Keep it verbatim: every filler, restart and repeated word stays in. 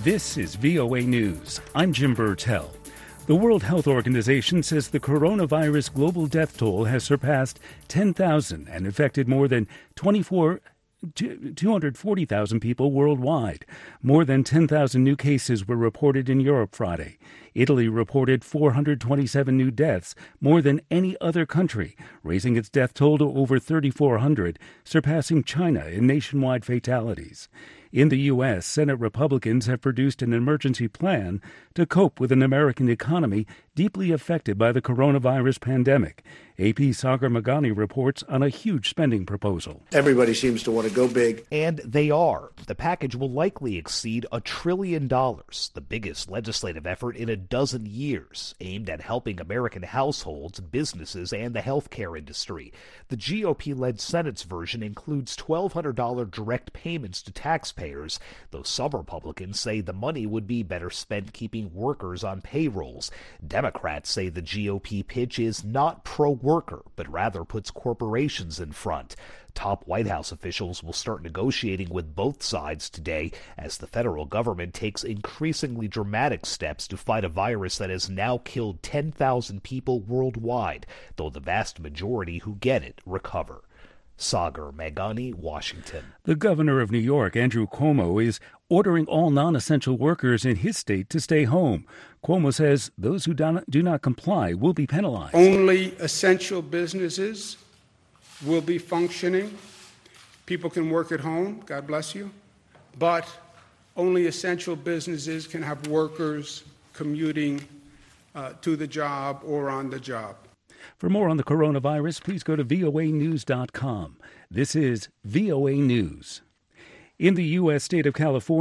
This is V O A News. I'm Jim Burtell. The World Health Organization says the coronavirus global death toll has surpassed ten thousand and affected more than twenty-four two hundred forty thousand people worldwide. More than ten thousand new cases were reported in Europe Friday. Italy reported four hundred twenty-seven new deaths, more than any other country, raising its death toll to over thirty-four hundred, surpassing China in nationwide fatalities. In the U S, Senate Republicans have produced an emergency plan to cope with an American economy deeply affected by the coronavirus pandemic. A P's Sagar Meghani reports on a huge spending proposal. Everybody seems to want to go big. And they are. The package will likely exceed a trillion dollars, the biggest legislative effort in a dozen years, aimed at helping American households, businesses, and the healthcare industry. The G O P-led Senate's version includes twelve hundred dollars direct payments to taxpayers, though some Republicans say the money would be better spent keeping workers on payrolls. Democrats say the G O P pitch is not pro-worker, but rather puts corporations in front. Top White House officials will start negotiating with both sides today as the federal government takes increasingly dramatic steps to fight a virus that has now killed ten thousand people worldwide, though the vast majority who get it recover. Sagar Meghani, Washington. The governor of New York, Andrew Cuomo, is ordering all non-essential workers in his state to stay home. Cuomo says those who do not, do not comply will be penalized. Only essential businesses will be functioning. People can work at home, God bless you, but only essential businesses can have workers commuting uh, to the job or on the job. For more on the coronavirus, please go to V O A news dot com. This is V O A News. In the U S state of California,